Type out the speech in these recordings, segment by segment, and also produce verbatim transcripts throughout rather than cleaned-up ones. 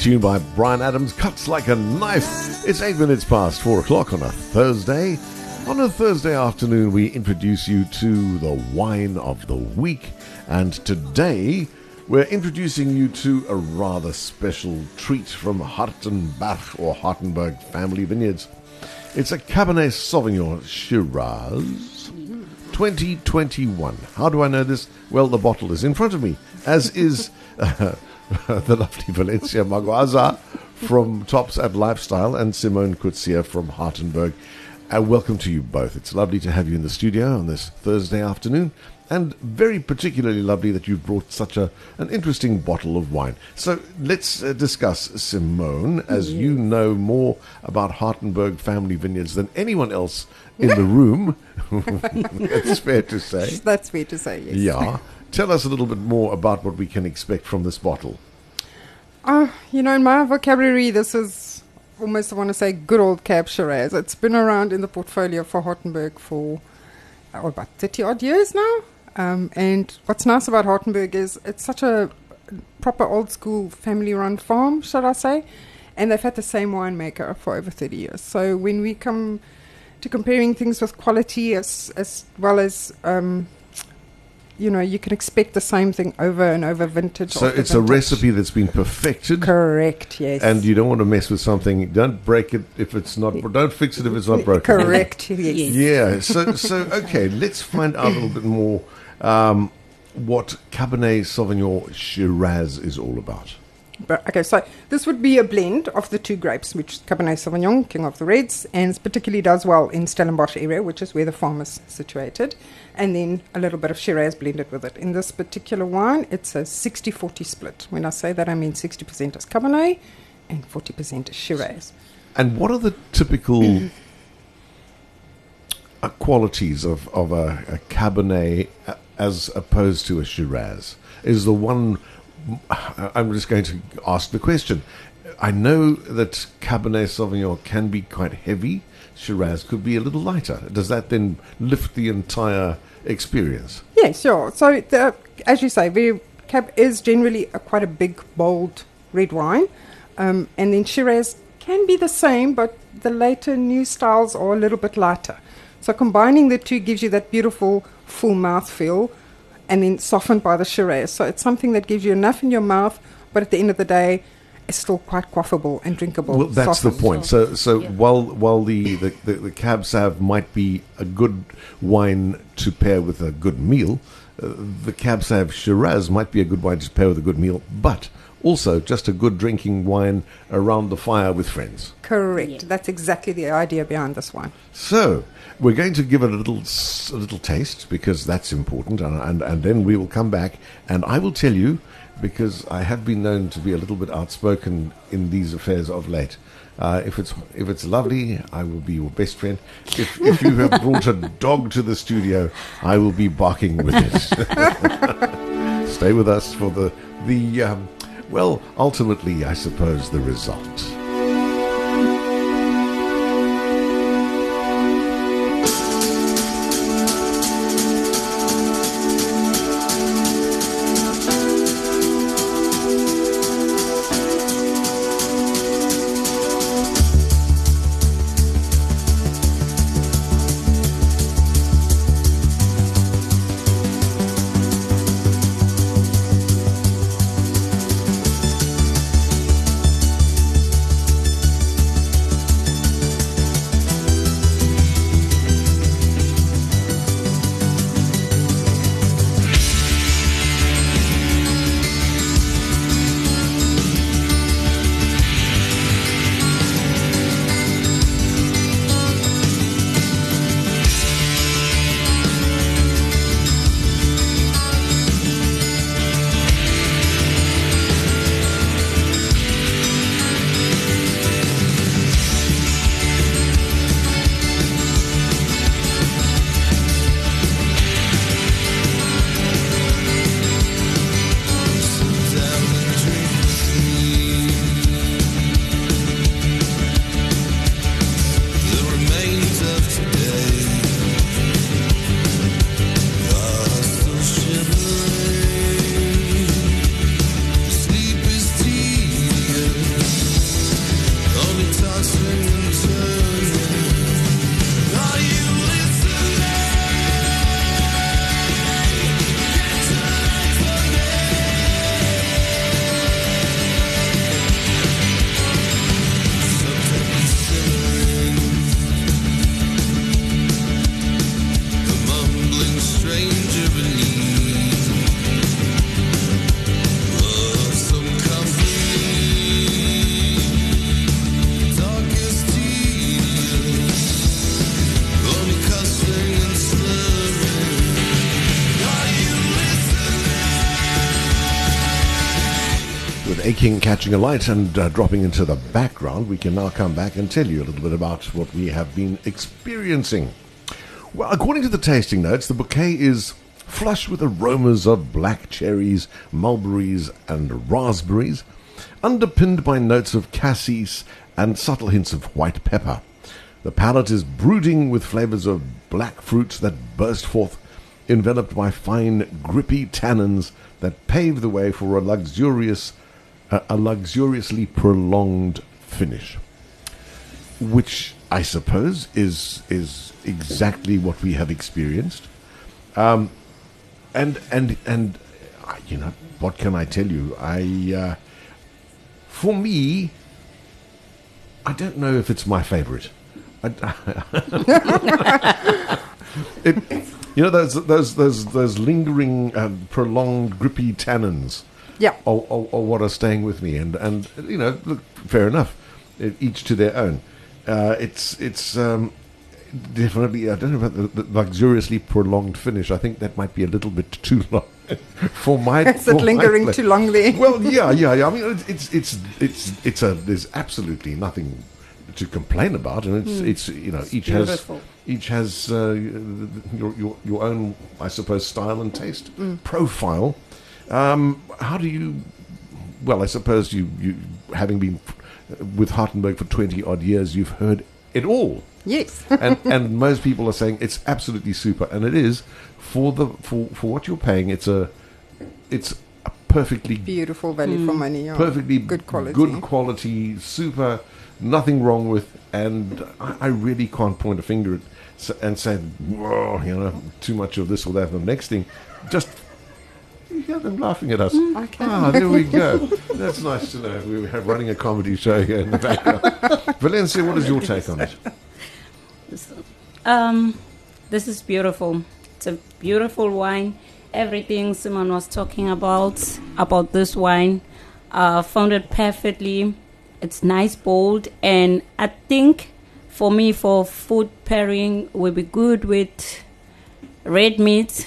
tune by Bryan Adams, Cuts Like a Knife. It's eight minutes past four o'clock on a Thursday. On a Thursday afternoon, we introduce you to the wine of the week. And today, we're introducing you to a rather special treat from Hartenberg or Hartenberg Family Vineyards. It's a Cabernet Sauvignon Shiraz twenty twenty-one. How do I know this? Well, the bottle is in front of me, as is uh, the lovely Valencia Maguaza from Tops at Lifestyle and Simone Coetzee from Hartenberg. Uh, welcome to you both. It's lovely to have you in the studio on this Thursday afternoon, and very particularly lovely that you've brought such a an interesting bottle of wine. So let's uh, discuss, Simone, as yes. you know more about Hartenberg Family Vineyards than anyone else in the room. That's fair to say. That's fair to say, yes. Yeah. Tell us a little bit more about what we can expect from this bottle. Uh, you know, in my vocabulary, this is almost, I want to say, good old Cab Shiraz. It's been around in the portfolio for Hartenberg for oh, about thirty-odd years now. Um, and what's nice about Hartenberg is it's such a proper old-school family-run farm, should I say, and they've had the same winemaker for over thirty years. So when we come to comparing things with quality as as well as, um, you know, you can expect the same thing over and over, vintage. So it's vintage. a recipe that's been perfected. Correct, yes. And you don't want to mess with something. Don't break it if it's not. Don't fix it if it's not broken. Correct, yes. Yeah. So so okay. Let's find out a little bit more. Um, what Cabernet Sauvignon Shiraz is all about. But, okay, so this would be a blend of the two grapes, which is Cabernet Sauvignon, King of the Reds, and particularly does well in Stellenbosch area, which is where the farm is situated, and then a little bit of Shiraz blended with it. In this particular wine, it's a sixty forty split. When I say that, I mean sixty percent is Cabernet and forty percent is Shiraz. And what are the typical uh, qualities of, of a, a Cabernet as opposed to a Shiraz? Is the one... I'm just going to ask the question. I know that Cabernet Sauvignon can be quite heavy. Shiraz could be a little lighter. Does that then lift the entire experience? Yeah, sure. So, the, as you say, very, Cab is generally a, quite a big, bold red wine. Um, and then Shiraz can be the same, but the later new styles are a little bit lighter. So combining the two gives you that beautiful full mouthfeel, and then softened by the Shiraz. So it's something that gives you enough in your mouth, but at the end of the day, it's still quite quaffable and drinkable. Well, that's softened. the point. So so yeah. while while the, the, the, the Cab Sav might be a good wine to pair with a good meal, uh, the Cab Sav Shiraz might be a good wine to pair with a good meal, but also just a good drinking wine around the fire with friends. Correct. Yeah. That's exactly the idea behind this wine. So we're going to give it a little a little taste, because that's important, and, and and then we will come back and I will tell you, because I have been known to be a little bit outspoken in these affairs of late. Uh, if it's if it's lovely, I will be your best friend. If if you have brought a dog to the studio, I will be barking with it. Stay with us for the the um, well, ultimately, I suppose, the result. Aching catching a light and uh, dropping into the background, we can now come back and tell you a little bit about what we have been experiencing. Well, according to the tasting notes, the bouquet is flush with aromas of black cherries, mulberries, and raspberries, underpinned by notes of cassis and subtle hints of white pepper. The palate is brooding with flavors of black fruits that burst forth, enveloped by fine, grippy tannins that pave the way for a luxurious A, a luxuriously prolonged finish, which I suppose is is exactly what we have experienced. Um, and and and uh, you know, what can I tell you? I uh, for me, I don't know if it's my favorite. I, it, you know, those those those those lingering, uh, prolonged, grippy tannins. Yeah. Or, or, or what are staying with me, and, and you know, look, fair enough, each to their own. Uh, it's it's um, definitely, I don't know about the, the luxuriously prolonged finish. I think that might be a little bit too long for my. Is it lingering too long there? Well, yeah, yeah, yeah. I mean, it's it's it's it's it's a there's absolutely nothing to complain about, and it's mm. it's you know each Beautiful. has each has uh, your your your own, I suppose, style and taste mm. profile. Um, how do you, well, I suppose you, you, having been with Hartenberg for twenty odd years, you've heard it all. Yes. and and most people are saying it's absolutely super, and it is for the for, for what you're paying. It's a it's a perfectly beautiful value mm. for money. Yeah. Perfectly good quality. Good quality, super, nothing wrong with, and I, I really can't point a finger at and say, whoa, you know, too much of this or that. And the next thing, just. You hear them laughing at us. Mm, okay. Ah, there we go. That's nice to know. We have running a comedy show here in the background. Valencia, what is your take on it? Um, this is beautiful. It's a beautiful wine. Everything Simon was talking about, about this wine, uh, found it perfectly. It's nice, bold, and I think for me, for food pairing, will be good with red meat.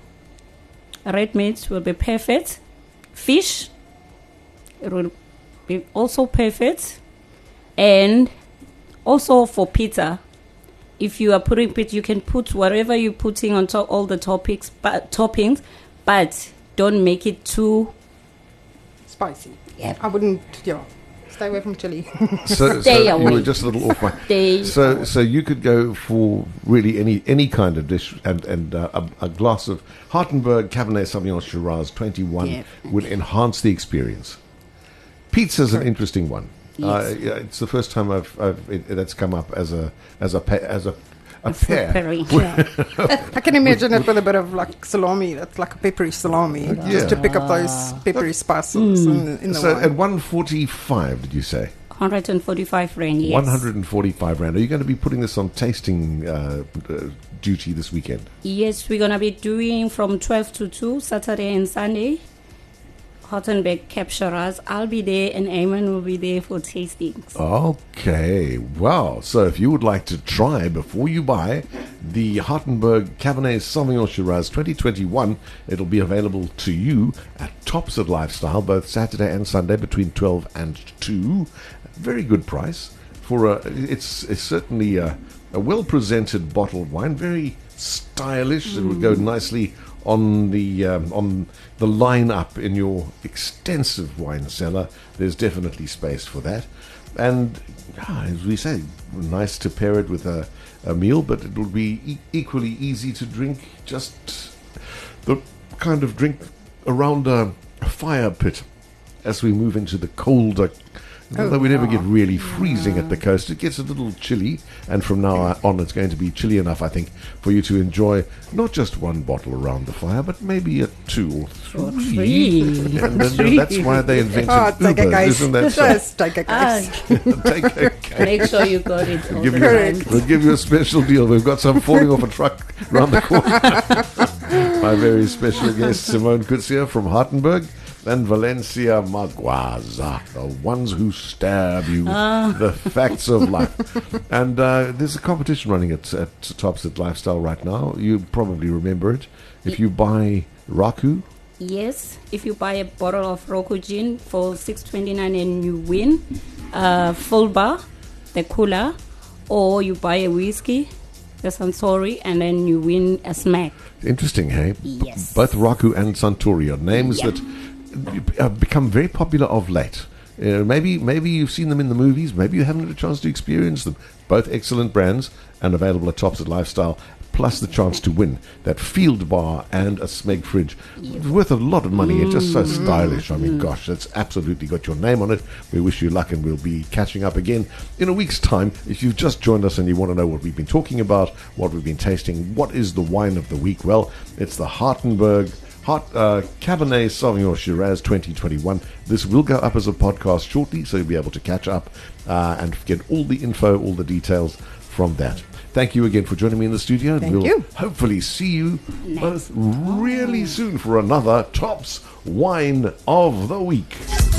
Red meat will be perfect. Fish, it will be also perfect. And also for pizza, if you are putting pizza, you can put whatever you're putting on top, all the topics, but, toppings, but don't make it too spicy. Yeah, I wouldn't. Yeah, stay away from chili. so stay so away. You were just a little off my. Stay so away. so you could go for really any any kind of dish, and and uh, a, a glass of Hartenberg Cabernet Sauvignon Shiraz twenty-one Yeah. would enhance the experience. Pizza's an interesting one. Yes. Uh, yeah, it's the first time I've, I've it, that's come up as a as a pa- as a a, A food pair. pairing. I can imagine it with a bit of like salami. That's like a peppery salami, Yeah. just to pick up those peppery spices Mm. in, in the So wine. at one forty-five, did you say? one hundred forty-five rand, yes. one hundred forty-five rand. Are you going to be putting this on tasting uh, uh, duty this weekend? Yes, we're going to be doing from twelve to two, Saturday and Sunday. Hartenberg Capturers. I'll be there and Eamon will be there for tastings. Okay, well, so if you would like to try before you buy the Hartenberg Cabernet Sauvignon Shiraz twenty twenty-one, it'll be available to you at Tops at Lifestyle both Saturday and Sunday between twelve and two. Very good price for a. It's, it's certainly a, a well-presented bottled wine, very stylish. Mm. It would go nicely on the um, on the lineup in your extensive wine cellar. There's definitely space for that, and ah, as we say, nice to pair it with a, a meal, but it will be e- equally easy to drink. Just the kind of drink around a, a fire pit as we move into the colder Although we never get really freezing at the coast, it gets a little chilly, and from now on it's going to be chilly enough, I think, for you to enjoy not just one bottle around the fire, but maybe a two or Or three. three. And then, that's why they invented Oh, take a Uber, guys. isn't that so? Just take a guys. Ah, Take a cake. make sure you got it all Give the you, time. we'll give you a special deal. We've got some falling off a truck round the corner. My very special guest, Simone Kutsia from Hartenberg, and Valencia Maguaza, the ones who stab you, the facts of life. And uh, there's a competition running at, at Tops at Lifestyle right now. You probably remember it. If you buy Raku, Yes, if you buy a bottle of Roku gin for six twenty nine and you win a full bar, the cooler, or you buy a whiskey, the Suntory, and then you win a smack. interesting, hey? Yes. Both Raku and Suntory are names Yeah. that have become very popular of late. Uh, maybe maybe you've seen them in the movies, maybe you haven't had a chance to experience them. Both excellent brands and available at Tops at Lifestyle, plus the chance to win that Field Bar and a Smeg fridge. It's worth a lot of money. It's just so stylish. I mean, gosh, it's absolutely got your name on it. We wish you luck, and we'll be catching up again in a week's time. If you've just joined us and you want to know what we've been talking about, what we've been tasting, what is the wine of the week? Well, it's the Hartenberg Hot uh, Cabernet Sauvignon Shiraz twenty twenty-one. This will go up as a podcast shortly, so you'll be able to catch up uh, and get all the info, all the details from that. Thank you again for joining me in the studio. Thank we'll you. hopefully see you Next. both really soon for another Tops Wine of the Week.